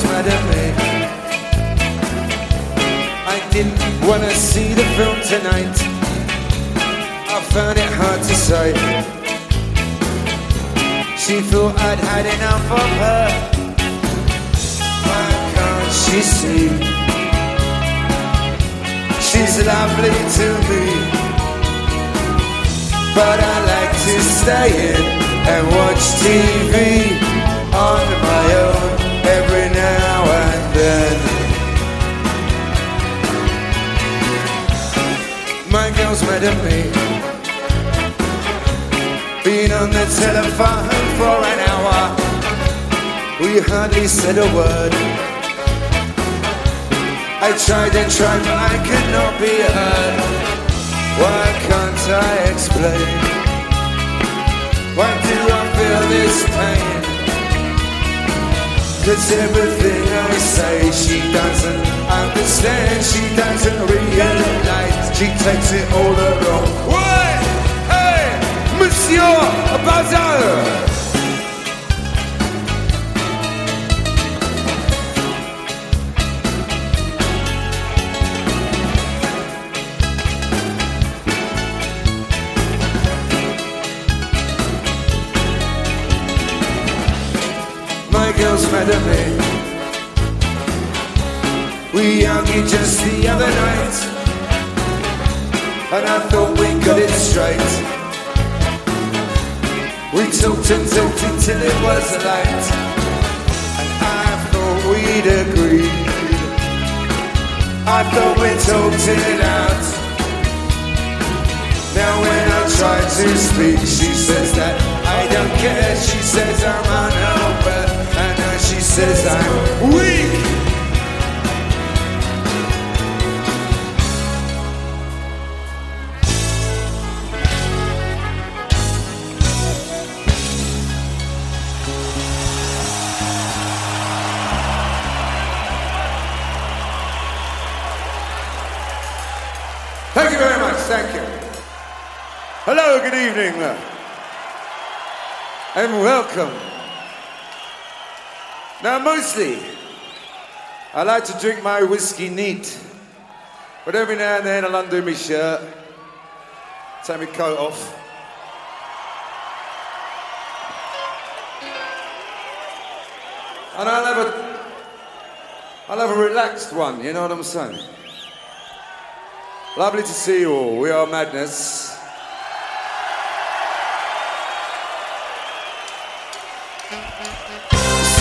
girl's mad at me. I didn't wanna see the film tonight. I found it hard to say. She thought I'd had enough of her. Why can't she see? She's lovely to me, but I like to stay in and watch TV on my own every now and then. My girl's mad at me. Been on the telephone for an hour. We hardly said a word. I tried and tried, but I could not be heard. Why can't I explain? Why do I feel this pain? 'Cause everything I say she doesn't understand. She doesn't realize. She takes it all the wrong way. Hey, Monsieur Bazar! My girl's mad at me. We argued just the other night, and I thought we got it straight. We talked and talked until it was light, and I thought we'd agreed. I thought we talked it out. Now when I try to speak, she says that I don't care. She says I'm unaware, and now she says I'm weak. Thank you very much, thank you. Hello, good evening, and welcome. Now, mostly, I like to drink my whiskey neat, but every now and then I'll undo my shirt, take my coat off, and I'll have a relaxed one, you know what I'm saying? Lovely to see you all. We are Madness.